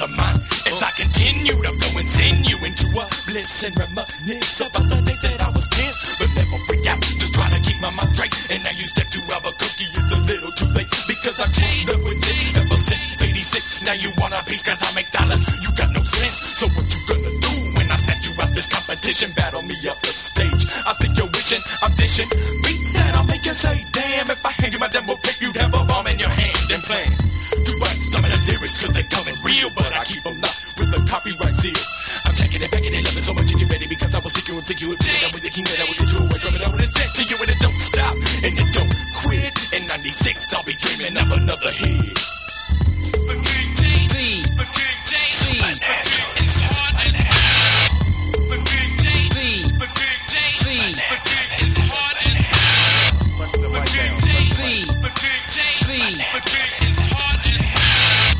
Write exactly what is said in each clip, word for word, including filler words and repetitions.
the mind as I continue to flow and send you into a bliss and reminisce about the days that I was tense, but never freak out. Just try to keep my mind straight. And now you step to Albuquerque, it's a little too late because I've changed up with this ever since eighty-six. Now you want a piece cause I make dollars. You got no sense. So what you gonna do when I snatch you out this competition? Battle me up the stage. I think you're wishing I'm dishing beats that I'll make you say, damn, if I hand you my demo tape, you'd have a bomb in your hand and plan to write some of the lyrics cause they coming real, but I keep them not with a copyright seal. I'm checking it, packing it, loving so much you get ready because I will stick you and think you would be that with the king that I will get you away from it. I would have said to you and it don't stop and it don't quit. In ninety-six I'll be dreaming of another hit. The King J C, the King J C, Supernatural, it's hard as hell. The King J C, the King J C, the King is hard as hell. The King J C, the King J C, the King is hard as hell.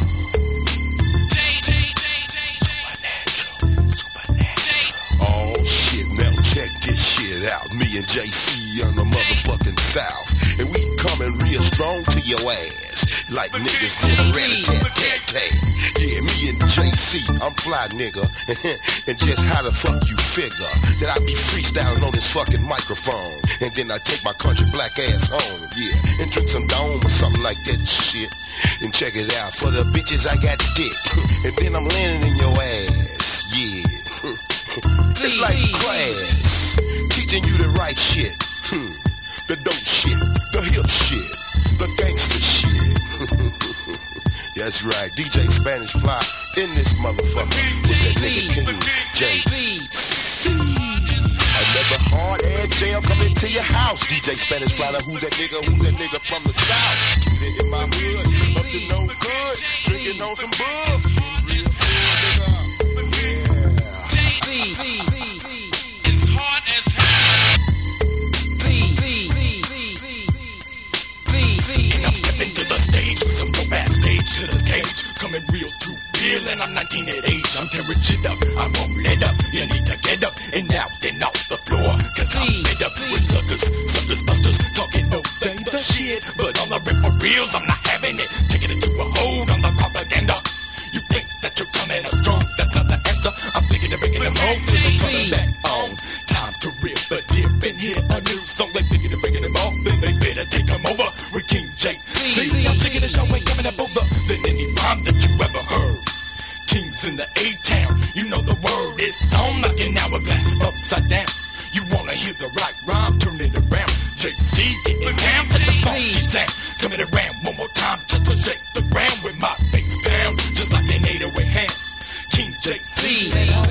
J J J J Supernatural, Supernatural. Oh shit, now check this shit out. Me and J C on the motherfucking South, and we coming real strong to your ass. Like niggas did rat-a-tat-tat-tat. Yeah, me and J C, I'm fly nigga. And just how the fuck you figure that I be freestyling on this fucking microphone, and then I take my country black ass home, yeah, and drink some Dome or something like that shit. And check it out, for the bitches I got dick, and then I'm landing in your ass, yeah. It's like class, teaching you the right shit, hmm. the dope shit, the hip shit, the gangster shit. That's right, D J Spanish Fly in this motherfucker with that nigga King J C. Another hard ass jam coming to your house. D J Spanish Fly, now who's that nigga? Who's that nigga from the South? Keep it in my hood, up to no good, drinking on some buzz. Real fool, nigga. Yeah. It's hard as hell. And I'm stepping to the stage with some dope ass stage to the cage, coming real too real, and I'm nineteen at age. I'm tearing shit up, I won't let up. You need to get up and out and off the floor, cause I'm fed up with luggers, suckers, busters, talking no they the shit, but on the rip for reals, I'm not having it. Taking it to a hold on the propaganda. You think that you're coming up strong, that's not the answer. I'm thinking of breaking them home, till they coming back on. Time to rip a dip and hit a new song. They thinking of breaking them off, then they better take them over with King J C. I'm taking the show ain't coming up over than any rhyme that you ever heard. Kings in the A-Town, you know the word is on, knocking hourglass upside down. You wanna hear the right rhyme, turn it around. J C, getting down to the funky sound. Coming around one more time just to shake the ground with my bass pound, just like an eight oh eight hand. King J C,